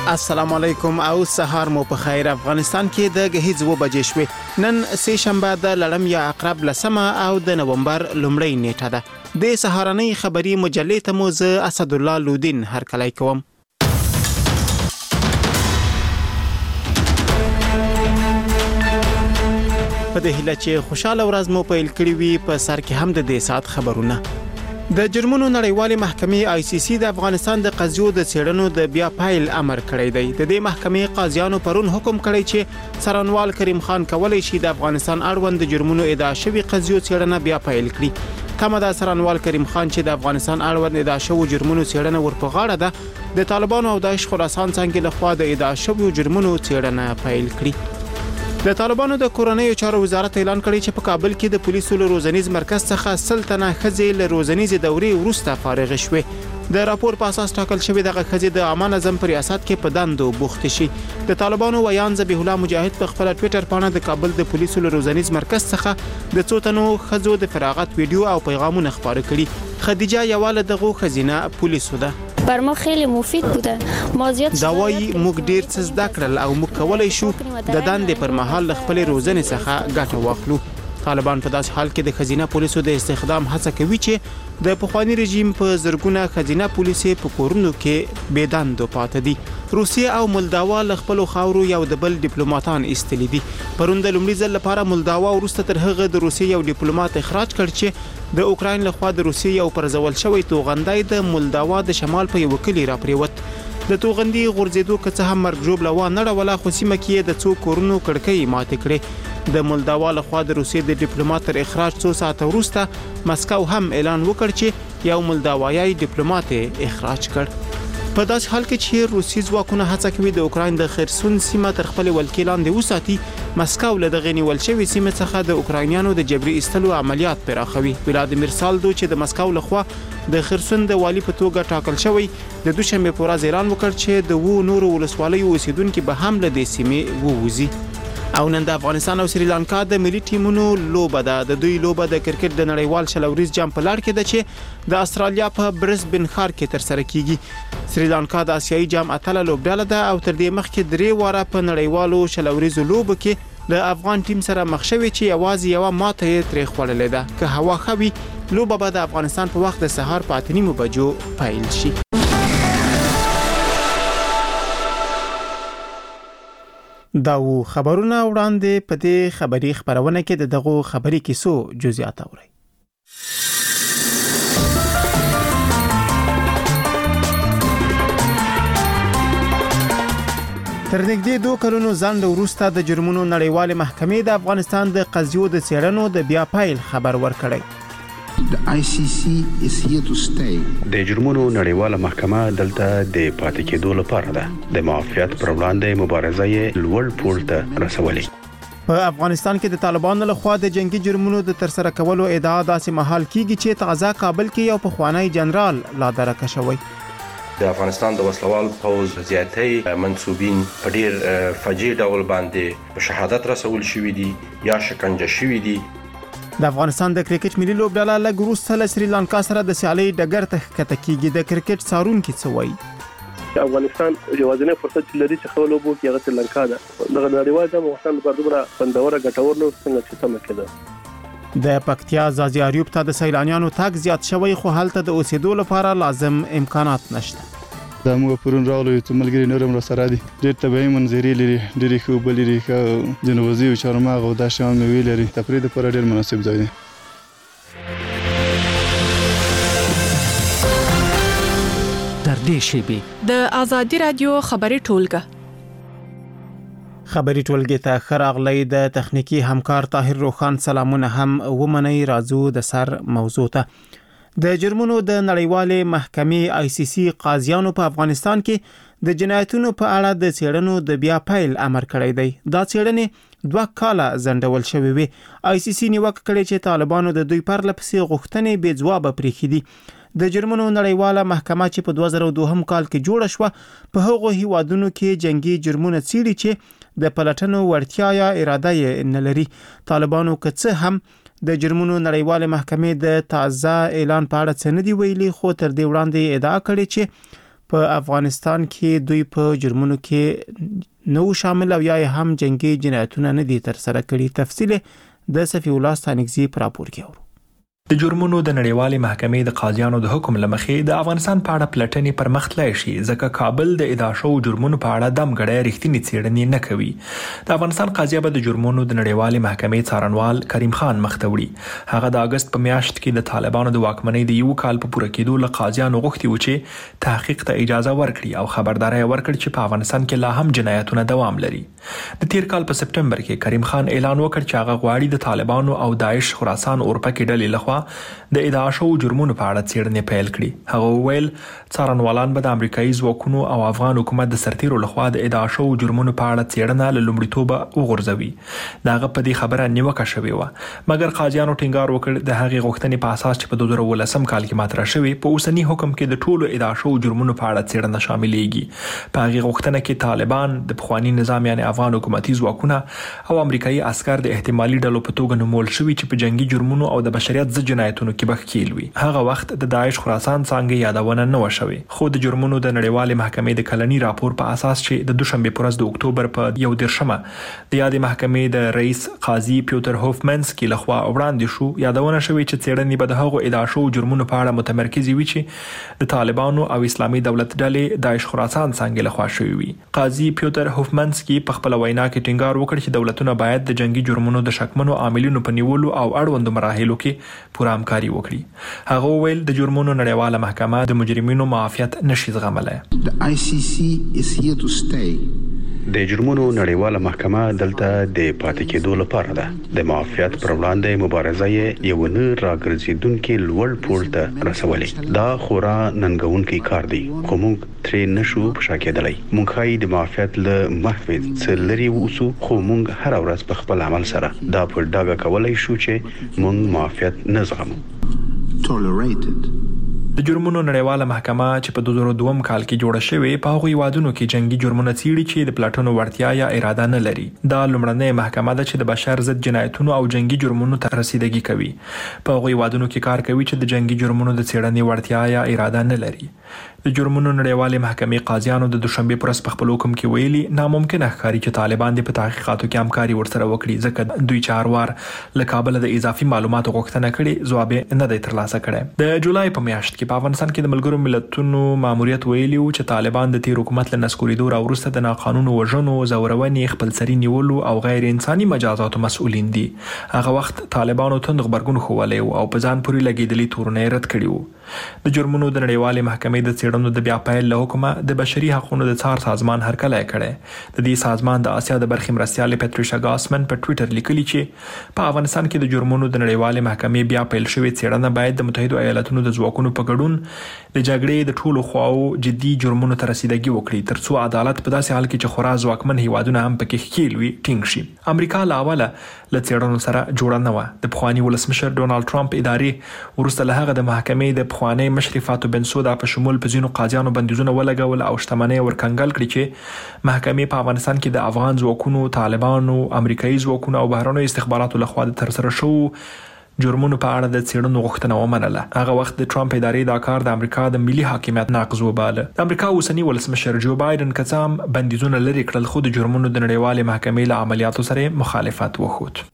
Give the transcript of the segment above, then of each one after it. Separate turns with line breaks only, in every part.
السلام علیکم او سهار مو په خیر. افغانستان کې د غهیز و بجې شوې. نن سه شنبه د لړم یا عقرب لسمه او د نومبر لومړۍ نیټه ده. د سهارنۍ خبري مجلې ته مو زه اسد الله لودین هرکلی کوم. په دې هیله چې خوشاله ورځ مو پیل کړی وي. په سر کې هم د دې سات خبرونه. د جرمونو نړیوالې محکمې ICC د افغانستان د قضیو د څېړنو د بیا پایل امر کړی دی. د دې محکمې قاضیانو پرون حکم کړی چې څارنوال کریم خان کولای شي د افغانستان اړوند جرمونو ادعا شوی قضیو څېړنه بیا پایل کړي. تمه د څارنوال کریم خان چې د افغانستان اړوند ادعا شوی جرمونو څېړنه ورپه غاړه ده د طالبانو او داعش خراسان څنګه لخوا د ادعا شوی جرمونو څېړنه پیل کړي. د طالبانو د کورنۍ چارو وزارت اعلان کړی چې په کابل کې د پولیسو له روزنیز مرکز څخه 100 تنه ښځې له روزنیز دورې وروسته فارغ شوې. د راپور په اساس ټاکل شوی دغه ښځې د عامه نظم په ریاست کې په دندو بوخت شي. د طالبانو ویان ذبیح الله مجاهد په خپل ټوئیټر باندې د کابل د پولیسو له روزنیز مرکز څخه د څو تنو ښځو د فراغت ویډیو او پیغامونه خپاره کړي. خدیجه یواله دغه ښځینه پولیسو ده.
بر ما خیلی مفید بوده. ما زیات
داوایی موږ ډیر څه زده کړل او موږ کولای شو د دندې پر مهال خپل روزنې څخه ګټه واخلو. طالبان په داس حال کې د خزینه پولیسو د استخدام هڅه کوي چې د پخوانی رژیم په زرګونه خزینه پولیسي په کورونو کې بيداندو پاتې دي. روسیه او مولداوا له خپل خاورو یو د بل ډیپلوماټان ایستلي دي. پروند لومړي ځل لپاره مولداوا ورسته تر هغه د روسیې یو ډیپلوماټ اخراج کړ چې د اوکراین له خوا د روسیې یو پرځول شوی توغندای د مولداوا د شمال په یو کلی را پریوت. د توغندي غورځېدو کڅه هم مرګ جوړ لوا نه ولا خو سیمه کې د څو کورونو کړکۍ ماته کړې. د مولداوا له خوا د روسیې د ډیپلوماټ تر اخراج 2 ساعت وروسته مسکو هم اعلان وکړ چې یو مولداوایي ډیپلوماټ اخراج کړ. په داس حال کې چې روسي ځواکونه هڅه کوي د اوکراین د خرسون سیمه تر خپل ولکې لاندې وساتي. مسکو له دغه نیول شوی سیمه څخه د اوکراینیانو د جبري ایستلو عملیات پراخوي. ولادیمیر سالدو چې د مسکو لخوا د خرسون د والی په توګه ټاکل شوی د دوشنبه په ورځ اعلان وکړ چې د وو نورو ولسوالیو اوسیدونکو به هم له دې سیمې ووزي. او نن د افغانستان او سریلانکا د ملي ټیمونو لوبه ده. د دوی لوبه د کرکټ د نړیوال شلوریز جام په لړ کې ده چې د استرالیا په برسبن ښار کې تر سره کیږي. سریلانکا د آسیایي جام اتله لوبډاله ده او تر دې مخکې 3 واره په نړیوالو شلوریزو لوبو کې د افغان ټیم سره مخ شوی چې یوازې یو ماته یې ترې خوړلې ده. که هوا خوي لوبه به د افغانستان په وخت د سهار په 8:30 بجو پیل شي. دا و خبرونه وړاندې په دې خبري خبرونه کې دغه خبري کیسو جزئیات اورئ. تر نږدې 2 کلونو ځنډ وروسته د جرمونو نړیوالې محکمې د افغانستان د قضیو د څېړنو د بیا پایل خبر ورکړی.
The ICC is here to stay.
د جرمونو نړیواله محکمه دلته د پاتې کېدو لپاره ده. د معافیت پر وړاندې مبارزه یې لوړ پوړ ته رسولې.
په افغانستان کې د طالبانو لخوا د جنگي جرمونو د ترسره کولو ادعا داسې مهال کیږي چې تازه کابل کې یو پخوانی جنرال لا درکه شوی.
د افغانستان د وسلوال پوز زیاتې منسوبین په ډیر فجیع ډول باندې په شهادت رسول شوی دي یا شکنجه شوی دي.
د افغانستان د کرکټ ملي لوبډاله لږ وروسته له سریلانکا سره د سیالۍ ډګر ته ښکته کیږي. د کرکټ څارونکي څه وایي؟
افغانستان یوازینی فرصت چې لري چې خپل لوبو کې هغه سریلانکا ده. دغه نړیوال د افغانستان لپاره دومره خوندوره ګټور نو څنګه چې تم کېده.
د پکتیا ځاځي اریوب ته د سیلانیانو تګ زیات شوی خو هلته د اوسېدو لپاره لازم امکانات نشته.
دا موږ پرون راغلو چې ملګری نورم را سره دي. ډېر طبيعي منظرې لري، ډېر ښه اوبه لري، ښه جنوبي او چارمغز او دا شان مېوې لري. تفریح لپاره ډېر مناسب ځای دی.
در دې شیبې د آزادي رادیو خبري ټولګه
خبري ټولګه ته خراغلی د تخنیکی همکار طاهر روخان سلامونه هم ومني. راځو د سر موضوع ته. د جرمونو د نړیوالې محکمې ICC قاضیانو په افغانستان کې د جنایتونو په اړه د څېړنو د بیا پایل امر کړی دی. دا څېړنې 2 کاله ځنډول شوې وي. ICC نیوکه کړې چې طالبانو د دوی پر لپسې غوښتنې بې ځواب پرېښې دي. د جرمونو نړیواله محکمه چې په 2002 کال کې جوړه شوه په هغو هیوادونو کې جنگي جرمونه څېړي چې د پلټنو وړتیا یا اراده یې نه لري. طالبانو که څه هم د جرمونو نړیواله محکمې د تازه اعلان په اړه څه نه دی ویلي، خو تر دې وړاندې ادعا کړې چې په افغانستان کې دوی په جرمونو کې نو شامل او یا هم جنگي جنایتونه نه دي تر سره کړي. تفصیل د صفی الله ستانګزی پر راپور کې اورو.
د جرمونو د نړیوالې محکمې د قاضیانو د حکم لمخې د افغانستان په اړه پلټنې پر مخ تللی شي ځکه کابل د ادعا شوو جرمونو په اړه دمګړی رښتینې څېړنې نه کوي. د افغانستان قاضیه به د جرمونو د نړیوالې محکمې څارنوال کریم خان مخ ته وړي. هغه د اګست په میاشت کې د طالبانو د واکمنۍ د یو کال په پوره کېدو له قاضیانو غوښتي و چې تحقیق ته اجازه ورکړي او خبرداری ورکړي چې په افغانستان کې لا هم جنایتونه دوام لري. د تیر کال په سپټمبر کې کریم خان اعلان وکړ چې هغه غواړي د طالبانو او داعش خراسان اورپکې ډلې لخوا د ادعا شوو جرمونو په اړه څېړنې پیل کړي. هغه وویل څارنوالان به د امریکایي ځواکونو او افغان حکومت د سرتیرو لخوا د ادعا شوو جرمونو په اړه څېړنه له لومړیتوبه وغورځوي. د هغه په دې خبره نیوکه شوې وه، مګر قاضیانو ټینګار وکړ د هغې غوښتنې په اساس چې په 2019 کال کې مطرح شوې په اوسني حکم کې د ټولو ادعا شوو جرمونو په اړه څېړنه شاملېږي. په هغې غوښتنه کې طالبان، د پخواني نظام یعنې افغان حکومتي ځواکونه او امریکایي عسکر د احتمالي ډلو په توګه نومول شوي چې په جنگي جرمونو او د بشریت ضد جنایتونو کې به ښکېل وي. هغه وخت د داعش خراسان څانګې یادونه نه وه شوې، خو د جرمونو د نړیوالې محکمې د کلني راپور په اساس چې د دوشنبې په ورځ د اکتوبر په 11مه د یادې محکمې د رئیس قاضي پیوتر هوفمنسکي لخوا وړاندې شو، یادونه شوې چې څېړنې به د هغو ادعا شوو جرمونو په اړه متمرکزې وي چې د طالبانو او اسلامي دولت ډلې داعش خراسان څانګې لخوا شوې وي. قاضي پیوتر هوفمنسکي په خپل وینا کې ټینګار وکړ چې دولتونه باید د جنگي جرمونو د شکمنو عاملینو په نیولو او اړوندو مراحلو کې پوره همکاري وکړي. هغه وویل د جرمونو نړیواله محکمه د مجرمینو معافیت نشي زغملی.
The ICC is here to stay.
د جرمونو نړیواله محکمه دلته د پاتې کېدو لپاره ده. د معافیت پر وړاندې مبارزه یې یو نه راګرځېدونکي لوړ پوړ ته رسولې. دا خورا ننګونکی کار دی، خو موږ ترې نشو په شا کېدلی. موږ ښایي د معافیت له محو څه لرې واوسو، خو موږ هره ورځ په خپل عمل سره دا په ډاګه کولی شو چې موږ معافیت نه زغمو.
Tolerated.
د جرمونو نړیواله محکمه چې په 2002 کال کې جوړه شوې په هغو هیوادونو کې جنگي جرمونه څیړي چې د پلاټونو وړتیا یا اراده نه لري. دا لومړنۍ محکمه ده چې د بشر ضد جنایتونو او جنگي جرمونو ته رسیدګي کوي. په هغو هیوادونو کې کار کوي چې د جنگي جرمونو د څېړنې وړتیا یا اراده نه لري. د جرمونو نړیوالې محکمې قاضیانو د دوشنبې پر ورځ په خپل حکم کې ویلي ناممکنه ښکاري چې طالبان د په تحقیقاتو کې همکاري ورسره وکړي، ځکه دوی چاروار له کابل د اضافي معلوماتو غوښتنه کړې، ځواب نه دی ترلاسه کړی. د جولای په میاشت کې په افغانستان کې د ملګرو ملتونو ماموریت ویلي و چې طالبان د تیر حکومت له نسکورېدو راوروسته د ناقانونه وژنو، زورونې، خپلسري نیولو او غیر انساني مجازاتو مسؤلین دي. هغه وخت طالبانو تند غبرګون ښوولی و او په ځان پورې لګېدلي تورونه یې رد کړي وو. د جرمونو د نړیوالې محکمې د څېړنو د بیا پیل له حکمه د بشري حقونو د څار سازمان هرکلی کړی. د دې سازمان د اسیا د برخې مرستیالې پټریشا ګاسمن په ټویټر لیکلي چې په افغانستان کې د جرمونو د نړیوالې محکمې بیا پیل شوې څېړنه باید د متحدو ایالاتونو د ځواکونو په ګډون د جګړې د ټولو خواو جدي جرمونو ته رسیدګي وکړي، ترڅو عدالت په داسې حال کې چې خورا ځواکمن هیوادونه هم پکې ښکېل وي ټینګ شي. امریکا له اوله له څېړنو سره جوړه نه وه. د پخواني ولسمشر ډونالډ ټرمپ ادارې وروسته له هغه د محکمې د پخوانۍ مشرې فاتو بنسودا په شمول په ځینو قاضیانو بندیزونه ولګول او شتمنۍ ورکنګل کړي چې محکمې په افغانستان کې د افغان ځواکونو، طالبانو، امریکایي ځواکونو او بهرنیو استخباراتو لخوا د ترسره شوو جرمونو په اړه د څېړنو غوښتنه ومنله. هغه وخت د ټرمپ ادارې دا کار د امریکا د ملي حاکمیت ناقض وباله. د امریکا اوسني ولسمشر جو بایدن که څه هم بندیزونه لرې کړل، خو د جرمونو د نړیوالې محکمې له عملیاتو سره مخالفت وښود.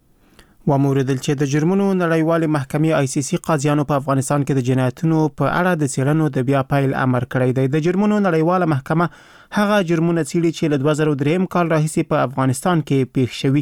وموردل چې د جرمونو نړیوالې محکمې ICC قاضیانو په افغانستان کې د جنایتونو په اړه د څېړنو د بیا پیل امر کړی دی. د جرمونو نړیواله محکمه هغه جرمونه څیړي چې له 2003 کال راهیسې په افغانستان کې پیښ شوي.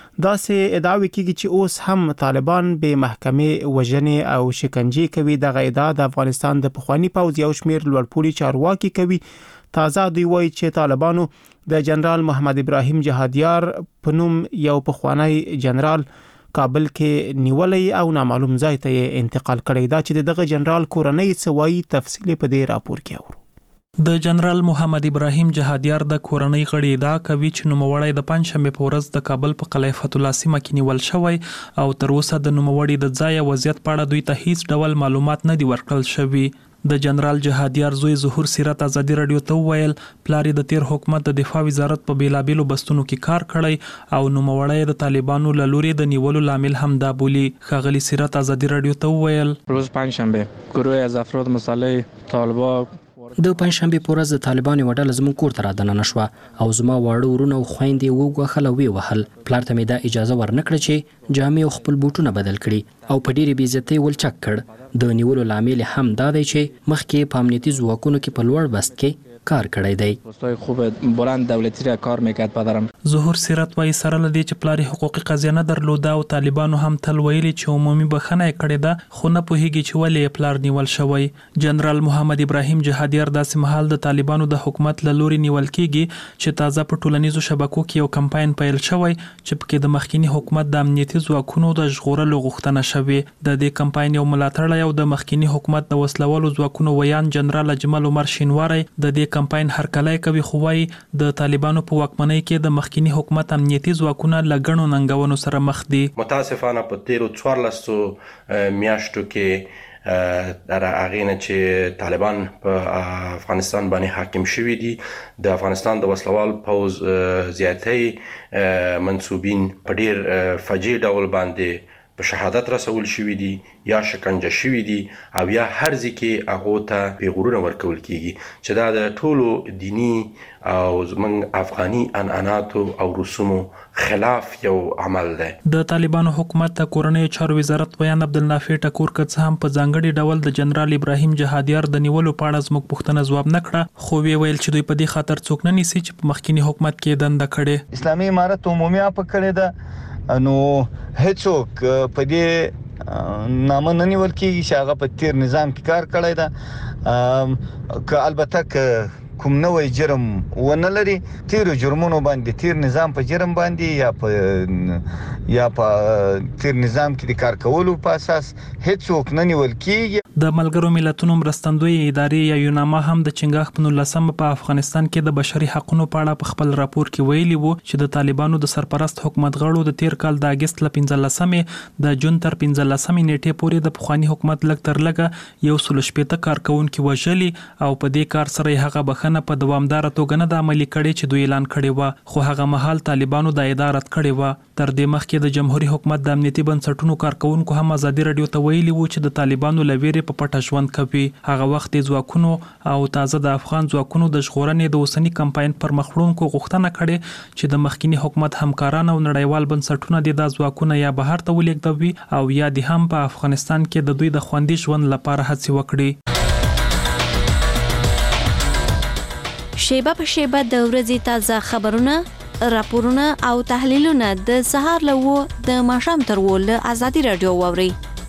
داسې ادعاوې کېږي چې اوس هم طالبان به محکمې وژنې او شکنجې کوي. دغه ادعا د افغانستان د پخواني پوځ یو شمېر لوړپوړي چارواکي کوي. تازه دوی وایي چې طالبانو د جنرال محمد ابراهیم جهادیار په نوم یو پخوانی جنرال کابل کې نیولې او نامعلوم ځای ته انتقال کړی. دا چې دغه جنرال کورنۍ سوي تفصیل په دې راپور کې اورو.
د جنرال محمد ابراهیم جهادیار د کورنۍ غړي دا کوي چې نوموړی د پنځشنبه په ورځ د کابل په قلعه فتح الله سیمه کې نیول شوی او تر اوسه د نوموړي د ځای وضعیت په اړه دوی ته هیڅ ډول معلومات نه دي ورکړل شوي. د جنرال جهادیار زوی ظهور سیرت ازادي رادیو ته وویل پلار د تیر حکومت د دفاع وزارت په بیلابیلو بستونو کې کار کړی او نوموړی د طالبانو له لوري د نیولو لامل هم دا بولی. ښاغلي سیرت ازادي رادیو ته وویل
روز پنجشنبه گروه از افراد مسلح طالبان د پنځشنبه په ورځ د طالبانو وډل زموږ کور ته رادننه شوه او زما واړه ورونه او خويندې وګوخل او وهل. پلار ته مې دا اجازه ورنکړه چې جامې او خپل بوټونه بدل کړي او په ډېرې بې عزتۍ ولچک کړ. د نیولو لامل هم دا دی چې مخکې په امنیتي ځواکونو کې په لوړ بست کې کار کړی دی.
پستای خوب بلند دولتی را کار میکرد پدرم.
ظهور سیرت وایي سره لدی چې پلار حقوقي قضیه نه درلوده او طالبانو هم تل ویلي چې عمومي بخښنه کړې ده خو نه پوهیږي چې ولې پلار نیول شوی. جنرال محمد ابراهیم جهادیار داسې مهال د طالبانو د حکومت له لوري نیول کیږي چې تازه په ټولنیزو شبکو کې یو کمپاین پیل شوی چې پکې د مخکینی حکومت د امنیتي ځواکونو د ژغورلو غوښتنه شوې. د دې کمپاین یو ملاتړی او د مخکینی حکومت د وسلوالو ځواکونو ویان جنرال اجمل عمر شینواری د دې کمپاین هرکلی کوي خو وايي د طالبانو په واکمنۍ کې د مخکینی حکومت امنیتي ځواکونه لګڼو ننګونو سره مخ دي.
متاسفانه په تیرو 14 میاشتو کې در اغینه چې طالبان په افغانستان باندې حاکم شوي دي د افغانستان د وسلوال پوز زیاتې منسوبین په ډیر فجیع ډول باندې په شهادت رسول شوي دي یا شکنجه شوي دي او یا هر ځکه هغه ته پیغورونه ورکول کیږي چې دا د ټولو دینی او زمونږ افغاني عنعناتو او رسومو خلاف یو عمل دی.
د طالبانو حکومت ته کورنۍ چارو وزارت ویان عبدالنافع ټکور کڅ هم په ځانګړي ډول د جنرال ابراهیم جهادیار د نیولو په اړه زموږ پوښتنه ځواب نه کړه خو ویل چې دوی په دې خاطر څوک نه نیسي چې په مخکینی حکومت کې دنده کړي.
اسلامي امارت عمومي اپ کړی ده نو هیڅوک په دې نامه نه نیول کېږي چې هغه په تیر نظام کې کار کړی ده که البته که کوم نوې جرم ونه لري تیر جرمونو باندې تیر نظام په جرم باندې یا په تیر نظام کې د کار کولو په اساس هیڅوک نه نیول کېږي.
د ملګرو ملتونو مرستندوی ادارې یا یوناما هم د چنګاښ په 19 په افغانستان کې د بشري حقوقو په اړه په خپل راپور کې ویلي وو چې د طالبانو د سرپرست حکومت غړو د تیر کال د اگست ل 15 د جون تر 15 نیټې پورې د پخوانی حکومت لګ تر لګه یو سل شپېته کارکونکو وژلي او په دې کار سره هغه بخنه په دوامدار توګه نه د عملي کړي چې دوی اعلان کړي و خو هغه مهال طالبانو د ادارت کړي و. تر دې مخکې د جمهوریت حکومت د امنیتي بنسټونو کارکونکو هم ازادي رادیو ته ویلي وو چې د طالبانو لویری په پټه ژوند کوي. هغه وخت د ځواکونو او تازه د افغان ځواکونو د ژغورنې د اوسنی کمپاین پر مخړونکو غوښتنه کړې چې د مخکینی حکومت همکاران او نړیوال بنسټونه د ځواکونو یا بهر ته ولیږدوي او یا د هم په افغانستان کې د دوی د خوندي ژوند لپاره هڅې وکړي.
شیبه په شیبه د ورځې تازه خبرونه، راپورونه او تحلیلونه د سهار له 9 د ماښام تر 10 له ازادي رادیو واورئ.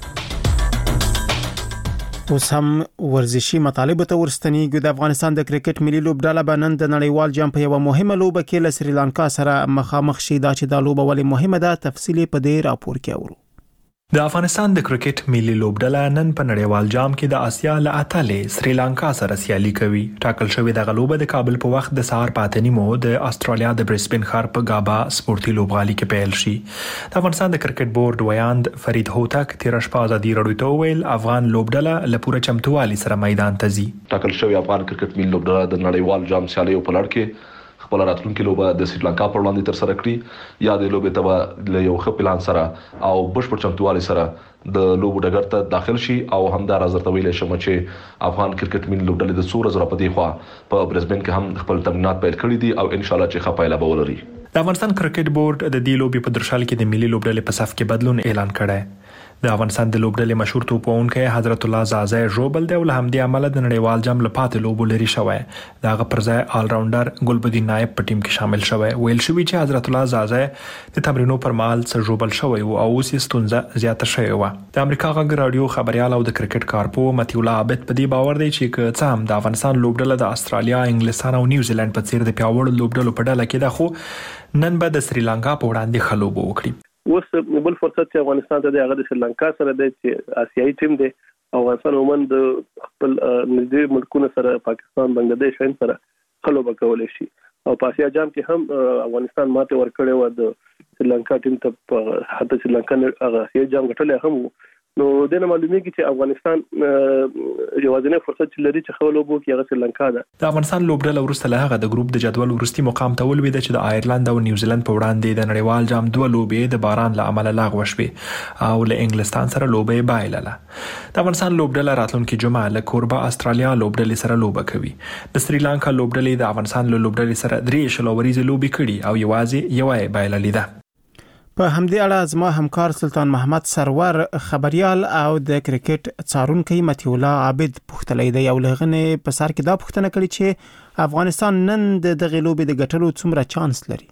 اوس هم ورزشي مطالبه ته ورستنیږو. د افغانستان د کرکټ ملي لوبډله به نن د نړیوال جام په یو مهمه لوبه کې له سریلانکا سره مخامخ شي. دا چې دا لوبه ولې مهمه ده تفصیلی په دې راپور کې اورو.
د افغانستان د کرکټ ملي لوبډله نن په نړیوال جام کې د آسیا له اتلې سریلانکا سره سیالي کوي. ټاکل شوې د غلوبه د کابل په وخت د سهار پاتنیمو د استرالیا د برسبن ښار په غابا سپورتي لوبغالي کې پیل شي. د افغانستان د کرکټ بورډ ویاند فرید هوتک تیر شپه ازادي رادیو ته ویل افغان لوبډله له پوره چمتووالي سره میدان ته ځي.
ټاکل شوې افغان کرکټ ملي لوبډله د نړیوال جام سیالیو په لړ کې خپل راتلونکي لوبه د سریلانکا پر وړاندې تر سره کړي یا د لوبې ته له یو ښه پلان سره او بشپړ چمتووالي سره د لوبو ډګر ته داخل شي او همدار ازرته ویلې شم چې افغان کرکټ ملي لوبډلې د څو ورځې په دی خوا په برسبن کې هم خپل تمرینات پیل کړي دي او ان شاء الله چې ښه پایله به ولري.
د افغانستان کرکټ بورډ د دې لوبې په درشل کې د ملي لوبډلې په صف کې بدلون اعلان کړی. د افغانستان د لوبډلې مشهور توپونکی حضرت الله زازی ژوبل دی او له همدې امله د نړیوال جام لپاره لوبو لري شوی. دغه پر ځای آل راونډر ګلبدین نایب په ټیم کې شامل شوی. ویل شوی چې حضرت الله زازی د تمرینو پر مهال څه ژوبل شوی او اوس یې ستونزه زیاته شوی و. د امریکا غږ رادیو خبريال او د کرکټ کارپو متی الله عابد په دې باور دی چې که څه هم د افغانستان لوبډله د استرالیا، انګلستان او نیوزیلند په څیر د پیاوړو لوبډلو په ډله کې ده خو نن به د سریلانکا په وړاندې خلوبو وکړي.
اوس بل فرصت چې افغانستان ته د هغه د سریلانکا سره د آسیایي ټیم دی. افغانستان عموما د خپل نږدې ملکونو سره پاکستان، بنگلاديش هم سره خلوبه کولای شي او په آسیا جام کې هم افغانستان ماته ورکړې و د سریلانکا ټیم ته. په حتی سریلانکا هغه آسیایي جام ګټلې هم نو د معلومیږي چې افغانستان یوازینی فرصت چې لري چې خپل لوبو کې هغه سریلانکا ده.
د افغانستان لوبډله وروسته له هغه د ګروپ د جدول وروستي مقام ته ولوېده چې د آیرلند او نیوزیلند په وړاندې د نړیوال جام دوه لوبې د باران له امله لغوه شوې او له انګلستان سره لوبه بایلله. د افغانستان لوبډله راتلونکي جمعه له کوربه استرالیا لوبډلې سره لوبه کوي. د سریلانکا لوبډلې د افغانستان له لوبډلې سره 3 شلوريزه لوبې کړي او یوازې یوه بایللې ده.
په همدې اړه زما همکار سلطان محمد سرور خبريال او د کرکټ څارونکي متي الله عابد پوښتلې دی او لغنه په سر کې دا پوښتنه کړې چې افغانستان نن د دغه لوبې د ګټلو څومره چانس لري.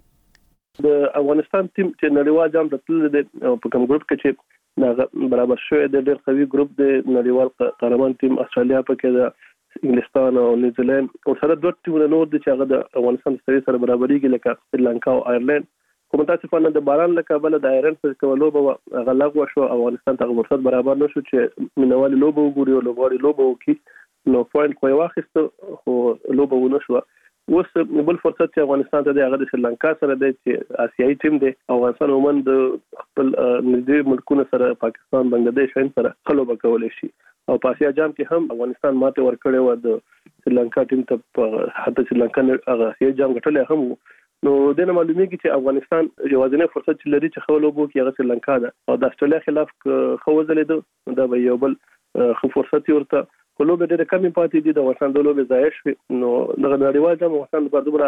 د افغانستان ټیم چې نړیوال جام ته تللی دی په کوم ګروپ کې چې برابر شوی دی ډېر قوي ګروپ دی. نړیوال قهرمان ټیم استرالیا پکې ده، انګلستان او نیوزیلند او سره دوه ټیمونه نور دي چې هغه د افغانستان سره برابرېږي لکه سریلانکا او آیرلند. کوم متاسفانه د باران له کبله د آیرلند په کولو به غلغه شو. افغانستان ته فرصت برابر نشو چې مینوال لوبو وګوري او لوبغاړي لوبو کې نو پوینټ کوی واخیسته خو لوبو ونه شو. اوس بل فرصت چې افغانستان ته د هغه د سریلانکا سره د آسیایي ټیم دی. افغانستان عموما د خپل نږدې ملکونو سره پاکستان بنگلاديش سره خلوبه کولای شي او په آسیا جام کې هم افغانستان ماته ورکړې و د سریلانکا ټیم ته. حتی سریلانکا هغه آسیایي جام ګټلې هم نو د معلومیږي چې افغانستان یوازینی فرصت چې لري چې خپل لوبو کې هغه سریلانکا ده او د استرالیا خلاف خو ځلې دا به یو بل خو فرصت ورته کولو به ډېر کم پاتې دي. د افغانستان د لوبې ځای شوی نو د نړیوال جام افغانستان په دومره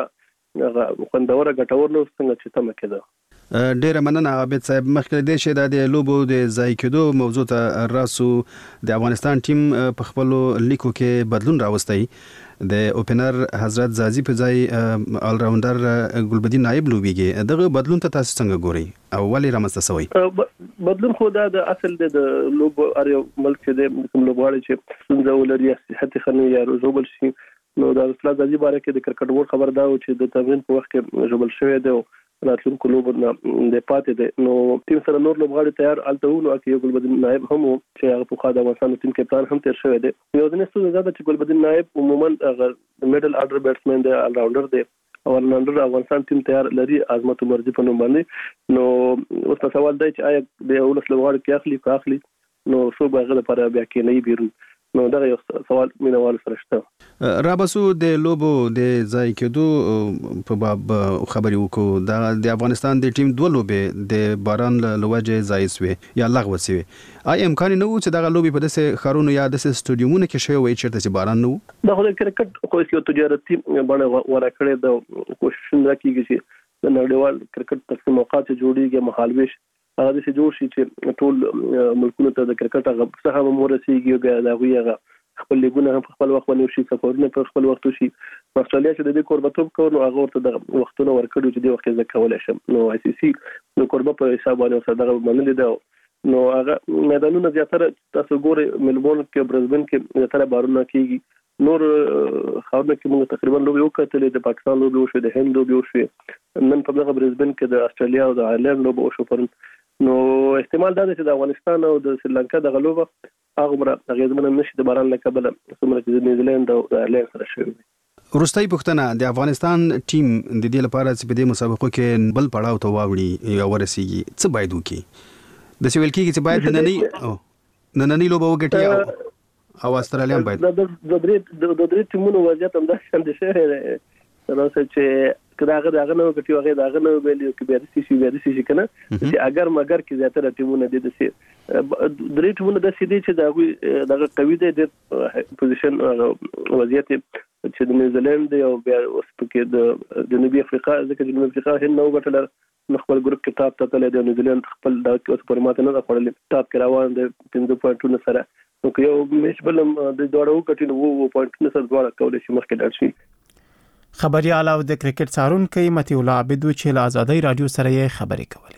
خوندوره ګټور نو څنګه چې تم کېده.
ډیره مننه عابد صاحب. مخکې د شه د لوبو د ځای کېدو موضوع ته راسو د افغانستان ټیم په خپل لیکو کې بدلون راوستي. د اوپنر حضرت زازي په ځای آل راونډر ګلبدین نائب لوبيږي. دغه بدلون ته تاسو څنګه ګورئ او ولې رامنځته شوی
بدلون؟ خو دا د اصل د لوب اړ ملک چې د کوم لوبغاړي چې څنګه ولري صحت خنوي یا روزوبل شي نو د اصل زازي باره کې د کرکټ بورډ خبر دا و چې د تمرین په وخت کې جوړل شوی دی راتلونکو لوب نه د پاتې دی. نو ټیم سره نور لوبغاړي تیار الته نو کې ګلبدین نائب هم چې هغه په خاطر افغانستان ټیم کپتان هم تیر شوی دی. یو ځنې څه زیاده چې ګلبدین نائب عموما هغه میډل اډر بیټسمن دی، آل راونډر دی او آل راونډر افغانستان ټیم تیار لري عظمت مرزي په نوم باندې. نو اوس سوال دی چې آیا د اولس لوبغاړي کې اخلي نو څو هغه لپاره بیا کې نه بیرون. نو دا یو سوال مینوال سره شته.
رابسو د لوبو د ځای کېدو په باب خبري وکړو. د افغانستان د ټیم دوه لوبې د باران لوجه ځای سوي یا لغوه سوي. آیا امکان نه و چې دا لوبې په داسې خارونو یا داسې سټډیومونو کې شوی وي چې باران نه و؟
دا خو د کرکټ خو یو تجارتي باندې ورکړې د کوشش نه کیږي چې د نړیوال کرکټ تقسیم اوقات جوړیږي مخالويش هغه د جوړ شي چې ټول ملکونو ته د کرکټ هغه څه هم ورسیږي بیا دا غویغه خپل لیګونه هم خپل وخت باندې شي سفرونه په خپل وخت شي. استرالیا چې د دې قربتوب کوي نو هغه ورته د وختونو ورکړو چې د وخت ځکه کولای شم. نو آی سی سی نو قربه په حساب باندې سره دغه منل دي نو هغه میدانونه زیاتره تاسو ګورئ ملبورن کې برزبن کې زیاتره بارونه کیږي. نور خاورونه کې موږ تقریبا لوبي وکړلې د پاکستان لوبي وشو د هند لوبي وشو نن په دغه برزبن کې د استرالیا او د آیرلند لوبي وشو پرون. نو احتمال دا دی چې د افغانستان او د سریلانکا د غلوبه هغه مره غیزمن نشي د باران لکه بل څومره چې د نیوزیلند او د آیرلند سره شوی.
وروستۍ پوښتنه د افغانستان ټیم د دې لپاره چې په دې مسابقو کې بل پړاو ته واوړي یا ورسیږي څه باید وکړي؟ د سویل کېږي چې باید نننۍ لوبه وګټي او استرالیا باید
د درې ټیمونو وضعیت هم دا څنګه شي راځي چې کداغه داغه نو کټي وغه داغه نو ویلو کې بیا د سې کنه چې اگر مگر کې زیاتره ټیمونه د سې درې ټیمونه د سې دي چې داغه قوي دي د پوزیشن وضعیت چې د نیوزیلند او بیا اوس پکې د جنوبي افریقا ځکه جنوبي افریقا هند نو غټل خپل ګروپ کې ټاپ ته تللی د نیوزیلند خپل د سپرمات نه خپل ټاپ کې روان دي 5 پوینټونو سره نو یو میچ بلم د دوړو کټینو 2 پوینټونو سره دوړه کولای شي مخکې لاړ شي.
خبريال او د کرکټ څارونکي متي الله عابد چې له آزادۍ رادیو سره یې خبرې کولې.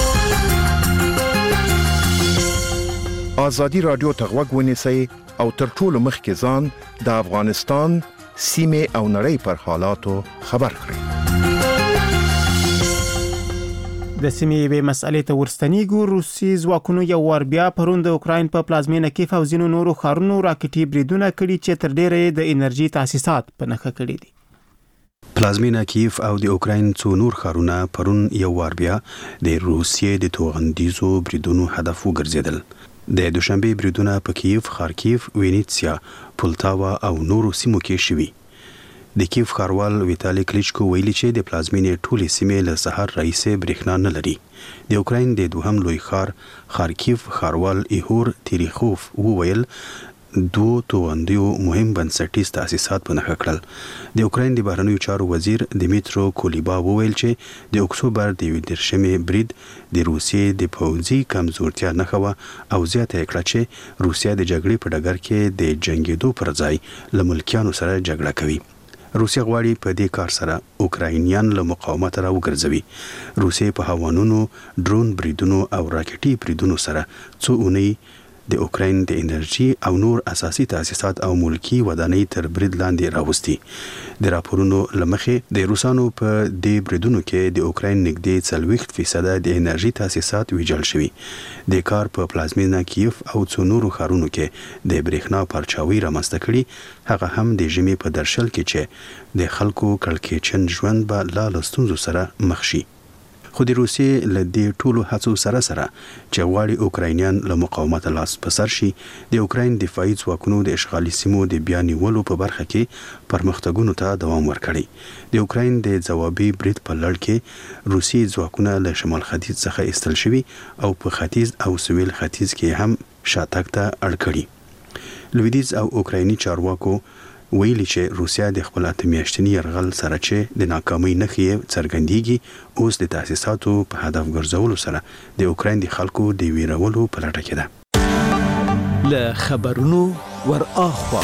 آزادي رادیو ته غوږ ونیسئ او تر ټولو مخکې ځان د افغانستان سیمه او نړۍ پر حالاتو خبر کړئ.
د سیمې به مسئلې ته ورستنیږو. روسي ځواکونو یو ور بیا پرون د اوکراین په پلازمینه کې فوزینو نورو خارونو راکټي بریدونه کړي چې تر ډیره د انرژي تاسیسات په نخښه کړي دي.
پلازمینه کیف او د اوکراین څو نور خارونه پرون یو وار بیا د روسیې د توغندیزو بریدونو هدف وګرځیدل.
د دوشنبه بریدونه په کیف، خارکیف، وینیتسیا، پولتاوا او نورو سیمو کې شوي. د کیف ښاروال ویتالی کلیچکو ویلي چې د پلازمینې ټولې سیمې له سهار راهیسې برېښنا نه لري. د اوکراین د دوهم لوی ښار خارکیف ښاروال ایهور تیریخوف وویل دوه توغندیو مهم بنسټیز تاسیسات په نښه کړل. د اوکراین د بهرنیو چارو وزیر دیمیترو کولیبا وویل چې د اکتوبر د 21 برید د روسیې د پوځي کمزورتیا نښه وه او زیاته یې کړه چې روسیا د جګړې په ډګر کې د جنګېدو پر ځای له ملکیانو سره جګړه کوي. روسیا غواړي په دې کار سره اوکراینیان له مقاومت را وګرځوي. روسیا په هوانونو، ډرون بریدونو او راکټي بریدونو سره څو اونۍ د اوکراین د انرژي او نور اساسي تاسیسات او ملکی ودانۍ تر برید لاندې راوستي. د راپورونو لمخې د روسانو په دې بریدونو کې د اوکراین نږدې 40% د انرژي تاسیسات ویجاړ شوي. د کار په پلازمینه کیف او څو نورو ښارونو کې د برېښنا پرچاوي رامنځته کړي، هغه هم د ژمي په درشل کې چې د خلکو کړکېچن ژوند به لا ستونزو سره مخ شي. خو د روسیې له دې ټولو هڅو سره چې غواړي اوکراینیان له مقاومت لاس په سر شي، د اوکراین دفاعي ځواکونو د اشغالي سیمو د بیا نیولو په برخه کې پرمختګونو ته دوام ورکړی. د اوکراین د ځوابي برید په لړ کې روسي ځواکونه له شمال ختیځ څخه ایستل شوي او په ختیځ او سویل ختیځ کې هم شاتګ ته اړ کړي. لویدیځ او اوکرایني چارواکو ویلي چې روسیا د خپل اتمیاشتنی یرغل سره چې د ناکامۍ نښې څرګندېږي، اوس د تاسیساتو په هدف ګرځولو سره د اوکراین د خلکو د ویرولو په لټه کې ده.
له خبرونو ور اخوا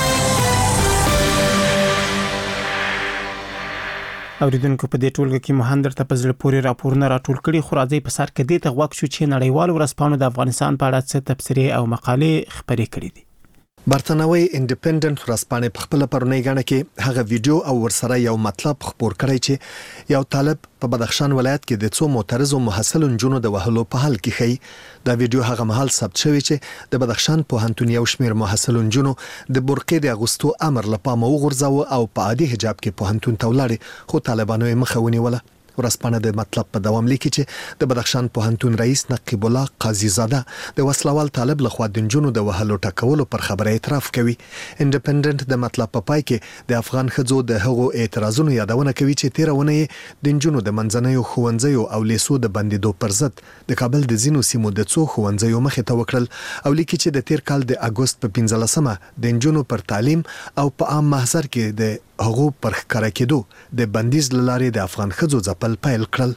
اوریدونکو په دې ټولګه کې مهندر ته په زړه پورې راپورونه راټول کړي، خو راځي په سر کې دې ته غوښ شو چې نړیوال ورځپاڼو د افغانستان په اړه څه تبصرې او مقالې خپرې کړې دي.
برتانوي انډیپندنت ورځپاڼه په خپل پرونی غاڼه کې هغه ویډیو او ورسره یو مطلب خبر کړی چې یو طالب په بدخشان ولایت کې د څو معترضو محصلو نجونو د وهلو په حال کې خي. دا ویډیو هغه مهال ثبت شوی چې د بدخشان پوهنتون یو شمېر محصلو نجونو د برقې د اغوستو امر لپاره وغورځاوه او په عادي حجاب کې پوهنتون ته ولاړې، خو طالبانو یې مخه ونیوله. ورځپاڼه د مطلب په دوام لیکي چې د بدخشان پوهنتون رئیس نقیب الله قاضي زاده د وسلوال طالب لخوا د نجونو د وهلو ټکولو پر خبره اعتراف کوي. انډیپندنت د مطلب په پای کې د افغان ښځو د هغو اعتراضونو یادونه کوي چې 13 ونې د نجونو د منځنیو ښوونځیو او لیسو د بندیدو پر ضد د کابل د زینو سیمو د څو ښوونځیو مخې ته وکړل او لیکي چې د تیر کال د اگست په 15مه د نجونو پر تعلیم او په عام محضر کې د هغو پر ښکاره کېدو د بندیز لارې د افغان ښځو ځپل پیل کړل.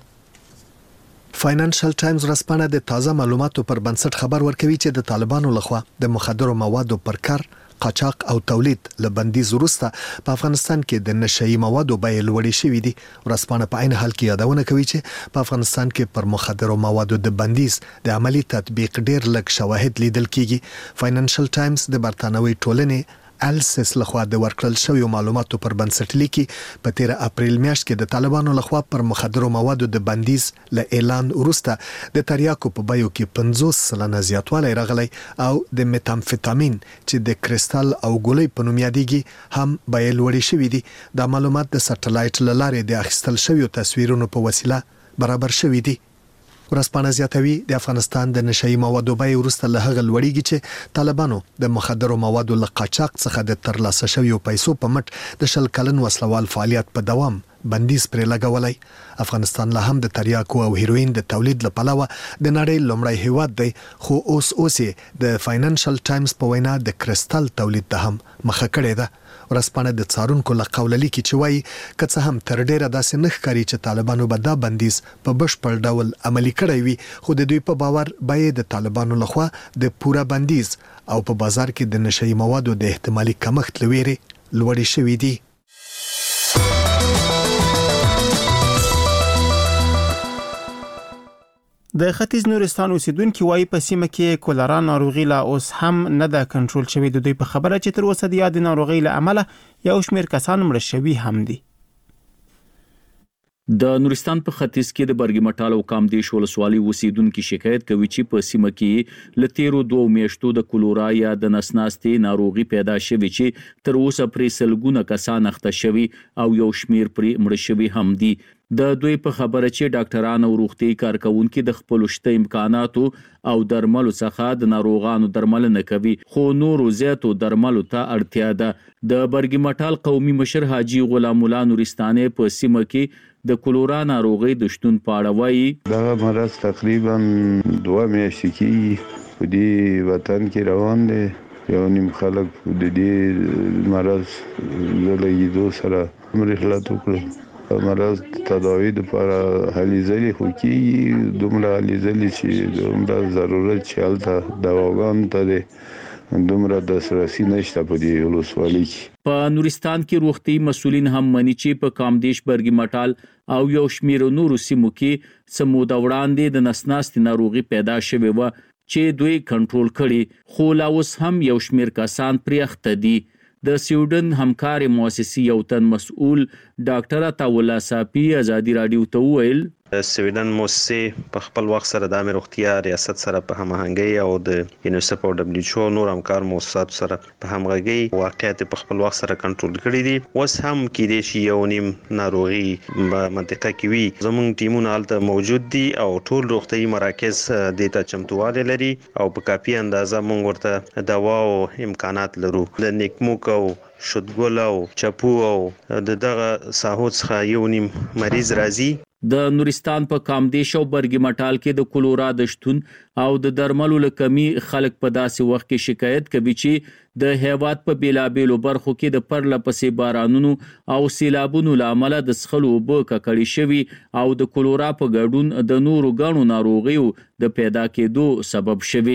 فاینانشل ټایمز ورځپاڼه د تازه معلوماتو پر بنسټ خبر ورکوي چې د طالبانو لخوا د مخدرو موادو پر کار، قاچاق او تولید له بندیز وروسته په افغانستان کې د نشئی موادو بیې لوړې شوې دي. ورځپاڼه په عین حال کې یادونه کوي چې په افغانستان کې پر مخدرو موادو د بندیز د عملی تطبیق ډېر لږ شواهد لیدل کیږي. فاینانشل ټایمز د برتانوي ټولنې السس لخوا د ورکړل شویو معلوماتو پر بنسټ لیکي په 13 اپریل میاشت کې د طالبانو لخوا پر مخدرو موادو د بندیز له اعلان وروسته د تریاکو په بیو کې 50% زیاتوالی راغلی او د میتامفیتامین چې د کریستال او ګولۍ په نوم یادېږي هم بیې لوړې شوې دي. دا معلومات د سټلایټ له لارې د اخیستل شویو تصویرونو په وسیله برابر شوي دي. ورځپاڼه زیاتوي د افغانستان د نشئی موادو بیې وروسته له هغه لوړېږي چې طالبانو د مخدرو موادو له قاچاق څخه د ترلاسه شویو پیسو په مټ د 20 کلن وسلوال فعالیت په دوام بندیز پرې لګولای. افغانستان له هم د تریاکو او هیروین د تولید لپاره د نړۍ لومړی هیواد دی، خو اوس د فاینانشل ټایمز په وینا د کریستال تولید ته هم مخه کړې ده. ورځپاڼه د څارونکو له قوله لیکي چې وایي که څه هم تر ډیره داسې نه ښکاري چې طالبانو به دا بندیز په بشپړ ډول عملي کړی وي، خو د دوی په باور بیې د طالبانو لخوا د پوره بندیز او په بازار کې د نشئی موادو د احتمالي کمښت لویرې لوړې شوې دي.
د ختیځ نورستان اوسیدونکو وايي په سیمه کې کولرا ناروغي لا اوس هم نه ده کنټرول شوې. د دوی په خبره چې تر اوسه د یاد ناروغي له امله یو شمېر کسان مړه شوي هم دي.
د نورستان په ختیځ کې د برګي مټال او کامدیش ولسوالۍ اوسیدونکو شکایت کوي چې په سیمه کې لتیرو 2 میاشتو د کولورا یا د نسناستي ناروغي پیدا شوې چې تر اوسه پرې سلګونه کسان اخته شوي او یو شمیر پرې مړ شوي هم دي. د دوی په خبره چې ډاکټران او روغتي کارکونکو د خپل شته امکاناتو او درملو څخه د ناروغانو درملنه کوي خو نورو زیاتو درملو ته اړتیا ده. د برګي مټال قومي مشر حاجی غلام الله نورستاني په سیمه کې د کولورا ناروغي د شتون په اړه وایي
دا مرض تقریبا 2 میاشتې کې په دې وطن کې روان دی. یو نیم خلک د دې مرض زلګیدو سره مرحلت وکړ. مرض تداوی لپاره هلي ځلې خو کېږي دومره هلي ځلې چې دومره ضرورت چې هلته دواګانو ته دی دومره دسترسي نشته په دې ولسوالۍ کې.
په نورستان کې روغتي مسؤلین هم مني چې په کامدیش برګي مټال او یو شمیر نورو سیمو کې سموده وړاندې د نسناستي ناروغي پیدا شوې و چې دوی کنټرول کړي خو لا اوس هم یو شمیر کسان پرې اخته دي. د سویډن همکاري مؤسسې یو تن مسؤل ډاکټر عطاوالله صافي ازادي رادیو ته وویل
سویډن موسسې په خپل وخت سره د روغتیا ریاست سره په هماهنګۍ او د یونیسف او دبليو نور همکار مؤسسات سره په همغږۍ واقعیت په خپل وخت سره کنټرول کړي دي. اوس هم کې د شي یو نیم ناروغي په منطقه کې وي. زموږ ټیمونه هلته موجود دي او ټول روغتي مراکز د ته چمتواله لري او په کافي اندازه موږ ورته دوا او امکانات لرو. د نیکموک او شودګل او چپو او دغه ساحو څخه یو نیم مریض راځي.
د نورستان په کامدیش او برګي مټال کې د کولورا د شتون او د درملو لکمي خلک په داسې وخت کې شکایت کوي چې د هیواد په بیلابېلو برخو کې د پرله پسې بارانونو او سیلابونو لامل د څښلو اوبه ککړې شوي او د کولورا په ګډون د نورو غنو ناروغیو د پیدا کېدو سبب شوي.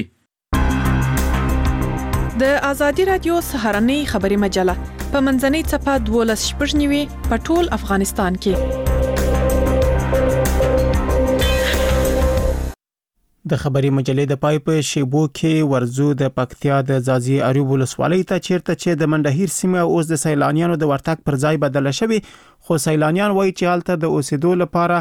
د ازادي رادیو سهارنۍ خبري مجله په منځنۍ صفحه 12 شپږ په ټول افغانستان کې.
د خبري مجلې د پای په شیبو کې ورزو د پکتیا د ځاځي اریوب ولسوالۍ ته چیرته چې د منډهیر سیمه اوس د سیلانیانو د ورتګ پر ځای بدله شوی خو سیلانیان وایي چې حالت د اوسېدو لپاره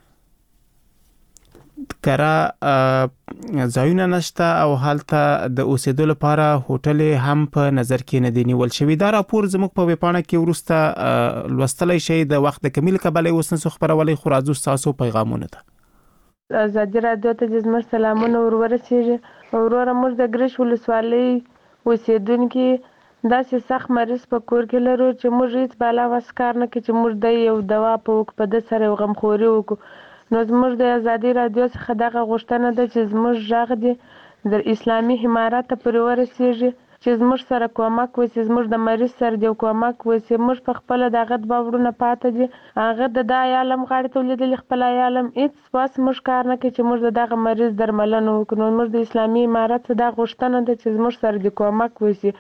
کرا ځایونه نشته او حالت د اوسېدو لپاره هوټل هم په نظر کې نه دی نیول شوی. دا راپور زموږ په ویبپاڼه کې ورسته لوستلای شئ. د وخت د کمیل کبلې اوس نسو خبرولې خو راځو تاسو پیغامونه ته.
ازادي رادیو ته د زموږ سلامونه ورورسېږي. وروره موږ د ګرش ولسوالۍ اوسېدونکي داسې سخت مریض په کور کې لرو چې موږ هیڅ بالا وس کار نه کوي چې موږ د یو دوا په وک په د سره غمخوري وکړو. نو زموږ د ازادي رادیو څخه دغه غوښتنه ده چې زموږ ژغ دي د اسلامي امارات پورې ورسېږي چې زموږ سره کومک وشي. زموږ د مریض سره د کومک وشي. موږ په خپل دغه باورونه پاتې دي. هغه د عالم غاړې ته ولیدل خپل عالم هیڅ واس موږ کار نه کوي چې موږ دغه مریض درملنه وکړو. موږ د اسلامي امارات څخه د غوښتنه ده چې زموږ سره د کومک وشي.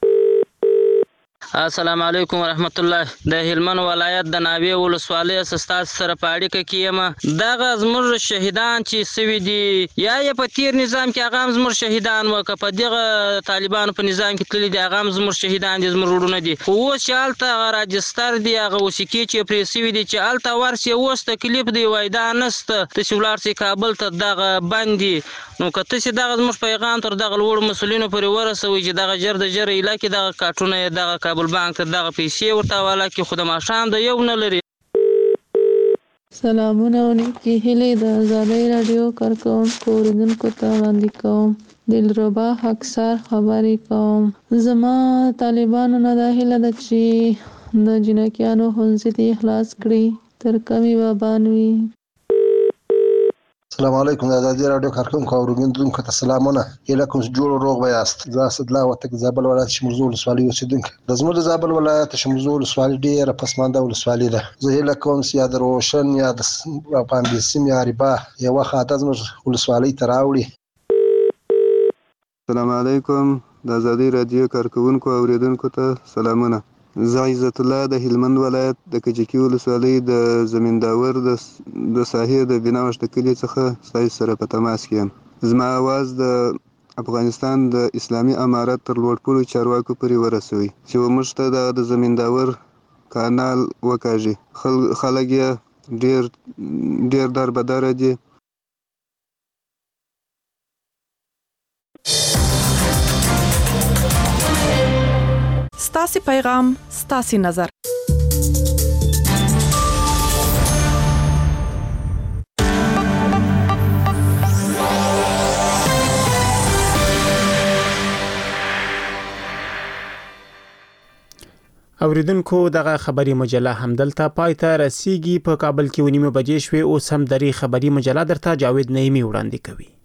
السلام علیکم ورحمت الله. د هلمند ولایت د ناوې ولسوالۍ استاد سره په اړیکه کې یم. دغه زموږ شهیدان چې سوي دي یا په تیر نظام کې هغه زموږ شهیدان وکړه په دغه طالبانو په نظام کې تللي دي هغه زموږ شهیدان دي زموږ وروڼه دي. خو اوس چې هلته راجستر دي هغه وسیکې چې پرې سوي دي چې هلته ورسي اوس تکلیف دی وای دا نسته تاسې ولاړ سئ کابل ته دغه بند دي. نو که تاسې دغه زموږ پیغام تر دغه لوړو مسؤلینو پورې ورسوئ چې دغه ژر د ژره ایله کې دغه کاټونه یې دغه کابل بانک ته دغه پیسې ورته حواله کړي خو د ماښام د یو نه لري.
سلامونه او نیکې هیلې د ازادۍ راډیو کارکوونکو اوریدونکو ته وړاندې کوم. دلربا اکثر خبرې کوم. زما طالبانو نه دا هیله ده چې د جنکیانو ښوونځي دې خلاص کړي تر کمې به بان وي.
السلام علیکم د ازادي راډیو کارکوونکو او اوریدونکو ته سلامونه. هیله کوم چې جوړ روغ به یاست. زه اسدالله وردګ زابل ولایت شمرزو ولسوالۍ اوسېدونکی. د زموږ د زابل ولایت شمرزو ولسوالۍ ډېره پسمانده ولسوالۍ ده. زه هیله کوم چې یا د روشن یا د پامبیسیم یا ریبا یوه خاطه زموږ ولسوالۍ ته راوړي.
السلام علیکم د ازادي راډیو کارکوونکو او اوریدونکو ته سلامونه. زه عزت الله د هلمند ولایت د کجکي ولسوالۍ د زمینداور د ساحې د بناوش د کلي څخه ستاسو سره په تماس کې یم. زما اواز د افغانستان د اسلامي امارت تر لوړپوړو چارواکو پورې ورسوي چې موږ ته د زمینداور کانال وکاږي. خلک یې ډیر دربدره دي.
ستاسي پیغام ستاسي نظر.
اوریدونکو دغه خبري مجله همدلته پای ته رسیږي. په کابل کې 9:30 بجې شوې. اوس هم درې خبري مجله درته جاوید نعیمي وړاندې کوي.